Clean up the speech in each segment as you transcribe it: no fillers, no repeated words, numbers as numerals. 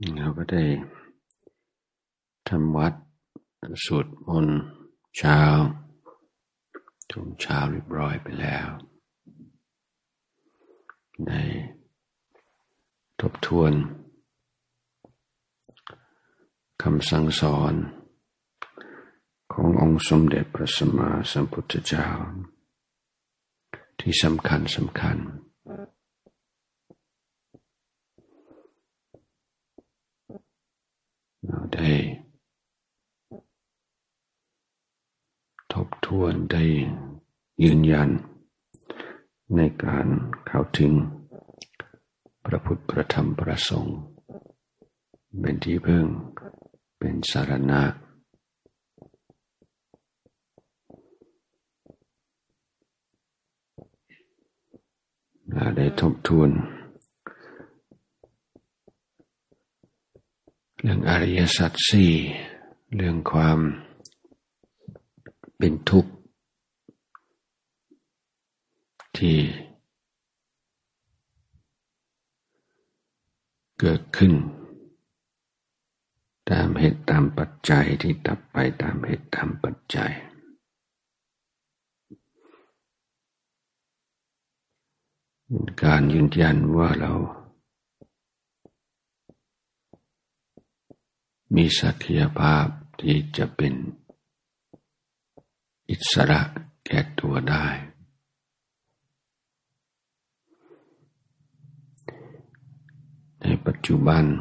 เราก็ได้ทำวัดสวดมนต์เช้าช่วงเช้าเรียบร้อยไปแล้วได้ทบทวนคำสั่งสอนขององค์สมเด็จพระสัมมาสัมพุทธเจ้าที่สำคัญเราได้ทบทวนได้ยืนยันในการเข้าถึงพระพุทธพระธรรมพระสงฆ์เป็นที่พึ่งเป็นสรณะเราได้ทบทวนเรื่องอริยสัจสี่เรื่องความเป็นทุกข์ที่เกิดขึ้นตามเหตุตามปัจจัยที่ดับไปตามเหตุตามปัจจัยการยืนยันว่าเรามีศักยภาพที่จะเป็นอิสระแก่ตัวได้ในปัจจุบัน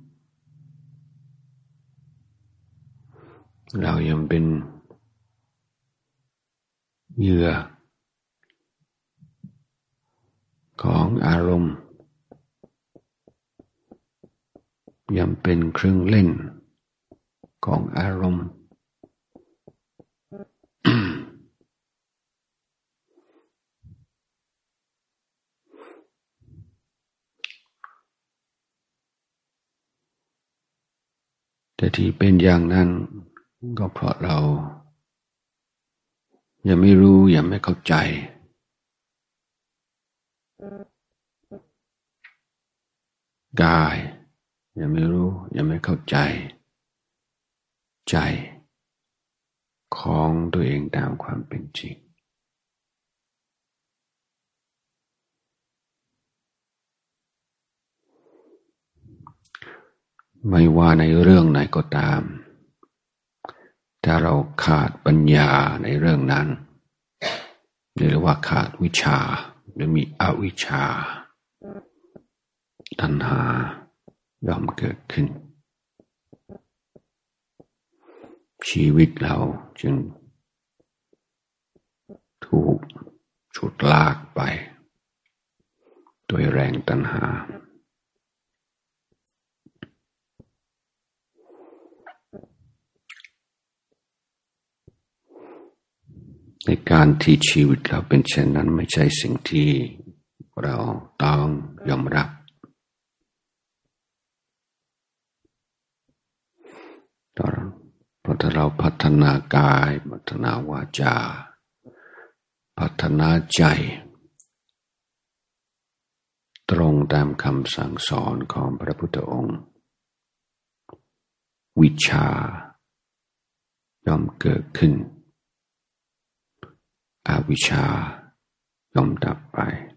เรายังเป็นเหยื่อของอารมณ์ยังเป็นเครื่องเล่นของอารมณ์ แต่ที่เป็นอย่างนั้นก็เพราะเรายังไม่รู้ยังไม่เข้าใจกายยังไม่รู้ยังไม่เข้าใจใจของตัวเองตามความเป็นจริงไม่ว่าในเรื่องไหนก็ตามถ้าเราขาดปัญญาในเรื่องนั้นหรือว่าขาดวิชาหรือมีอวิชชาตัณหาย่อมเกิดขึ้นชีวิตเราจึงถูกฉุดลากไปด้วยแรงตัณหาในการที่ชีวิตเราเป็นเช่นนั้นไม่ใช่สิ่งที่เราต้องยอมรับเพราะถ้าเราพัฒนากายพัฒนาวาจาพัฒนาใจตรงตามคำสั่งสอนของพระพุทธองค์วิชาย่อมเกิดขึ้นอวิชชาย่อมดับไป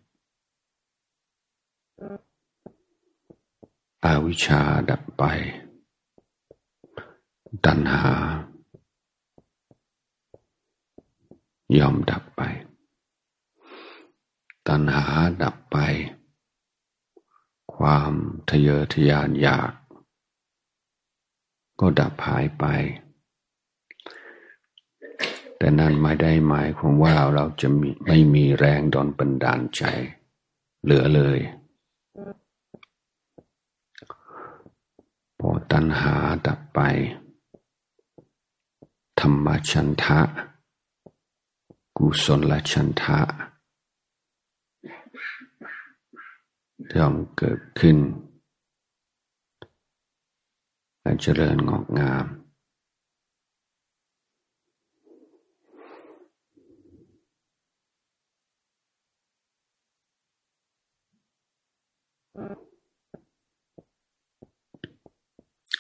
อวิชชาดับไปตัณหาย่อมดับไปตัณหาดับไปความทะเยอทะยานอยากก็ดับหายไปแต่นั่นไม่ได้หมายความว่าเราจะไม่มีแรงดลบันดาลใจเหลือเลยพอตัณหาดับไปธรรมฉันทะกุศลฉันทะย่อมเกิดขึ้นและเจริญงอกงาม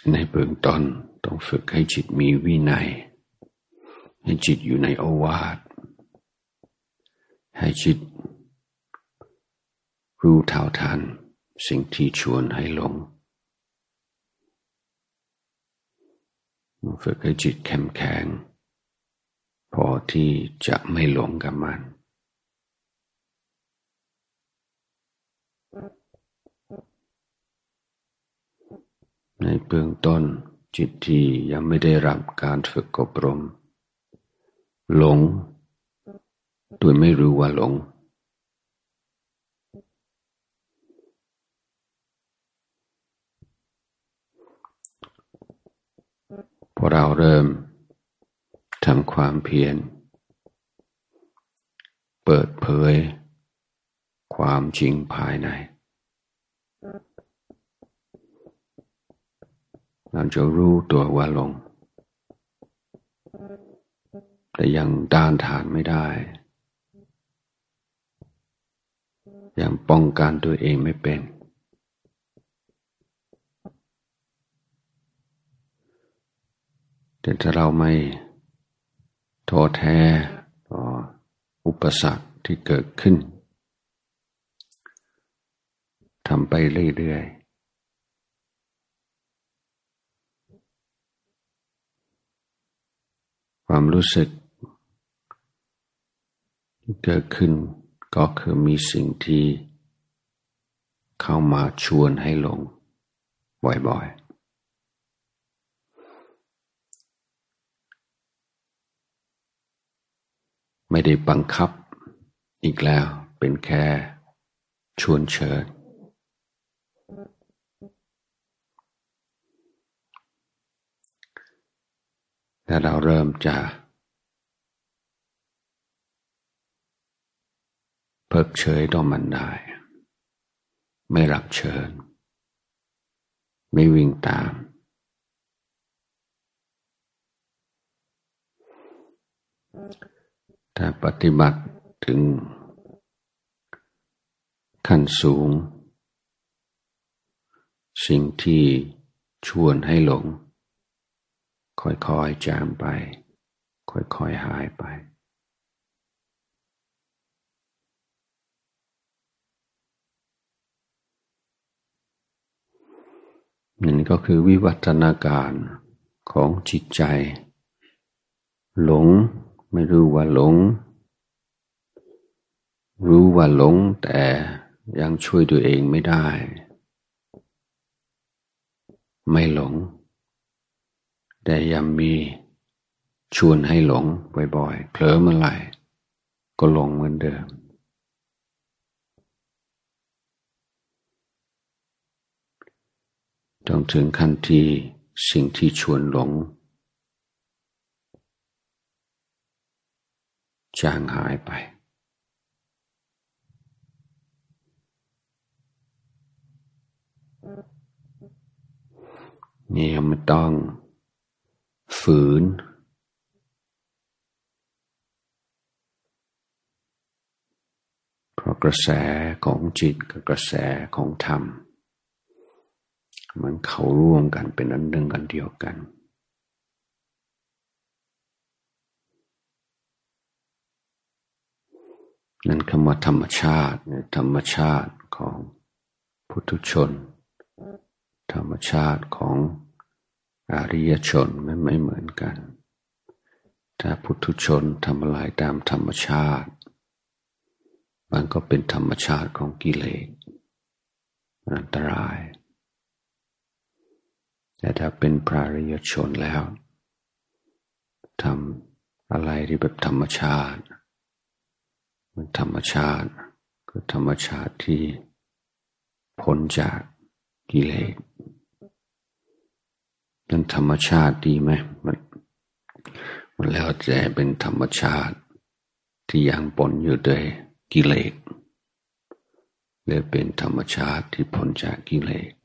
ในเบื้องต้นต้องฝึกให้จิตมีวินัยให้จิตอยู่ในโอวาทให้จิตรู้เท่าทันสิ่งที่ชวนให้หลงฝึกให้จิตเข้มแข็งพอที่จะไม่หลงกับมันในเบื้องต้นจิตที่ยังไม่ได้รับการฝึกอบรมหลงโดยไม่รู้ว่าหลงพอเราเริ่มทำความเพียรเปิดเผยความจริงภายในเราจะรู้ตัวว่าหลงแต่ยังต้านทานไม่ได้ยังป้องกันตัวเองไม่เป็นแต่ถ้าเราไม่ท้อแท้ต่ออุปสรรคที่เกิดขึ้นทำไปเรื่อยๆความรู้สึกที่เกิดขึ้นก็คือมีสิ่งที่เข้ามาชวนให้หลงบ่อยๆไม่ได้บังคับอีกแล้วเป็นแค่ชวนเชิญแต่เราเริ่มจะเพิกเฉยต่อมันได้ไม่รับเชิญไม่วิ่งตามถ้าปฏิบัติถึงขั้นสูงสิ่งที่ชวนให้หลงค่อยๆจางไปค่อยๆหายไปนั่นก็คือวิวัฒนาการของจิตใจหลงไม่รู้ว่าหลงรู้ว่าหลงแต่ยังช่วยตัวเองไม่ได้ไม่หลงแต่ยังมีชวนให้หลงบ่อยๆเผลอเมื่อไหร่ก็หลงเหมือนเดิมจนถึงขั้นที่สิ่งที่ชวนหลงจางหายไปนี่ยังไม่ต้องฝืนเพราะกระแสของจิตกับกระแสของธรรมมันเข้าร่วมกันเป็นอันหนึ่งอันเดียวกันนั่นคำว่าธรรมชาติธรรมชาติของปุถุชนธรรมชาติของอริยชนไม่เหมือนกันถ้าปุถุชนทำอะไรตามธรรมชาติมันก็เป็นธรรมชาติของกิเลสอันตรายแต่ถ้าเป็นพระอริยชนแล้วทำอะไรที่แบบธรรมชาติมันธรรมชาติคือธรรมชาติที่พ้นจากกิเลสนั่นธรรมชาติดีไหมมันแล้วแต่เป็นธรรมชาติที่ยังปนอยู่ด้วยกิเลสหรือเป็นธรรมชาติที่พ้นจากกิเลส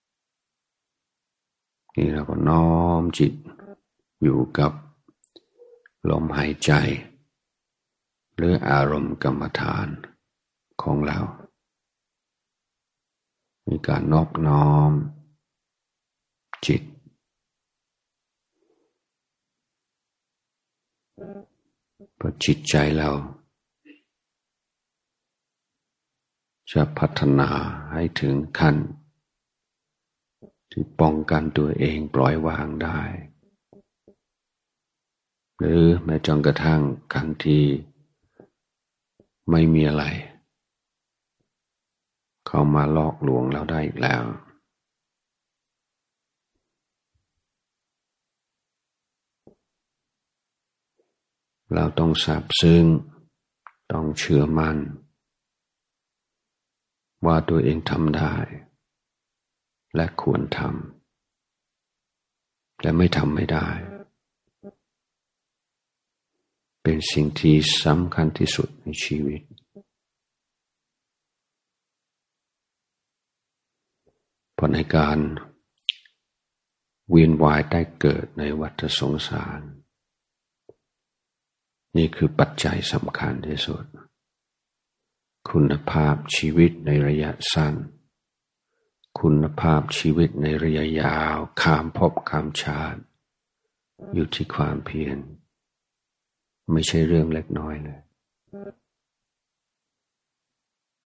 นี่เราก็น้อมจิตอยู่กับลมหายใจหรืออารมณ์กรรมฐานของเรามีการนอบน้อมจิตเพื่อจิตใจเราจะพัฒนาให้ถึงขั้นที่ป้องกันตัวเองปล่อยวางได้หรือแม้จนกระทั่งขั้นที่ไม่มีอะไรเข้ามาลอกลวงเราได้อีกแล้วเราต้องซาบซึ้งต้องเชื่อมั่นว่าตัวเองทำได้และควรทำและไม่ทำไม่ได้เป็นสิ่งที่สำคัญที่สุดในชีวิตเพราะในการเวียนว่ายได้เกิดในวัฏสงสารนี่คือปัจจัยสำคัญที่สุดคุณภาพชีวิตในระยะสั้นคุณภาพชีวิตในระยะยาวข้ามภพข้ามชาติอยู่ที่ความเพียรไม่ใช่เรื่องเล็กน้อยเลย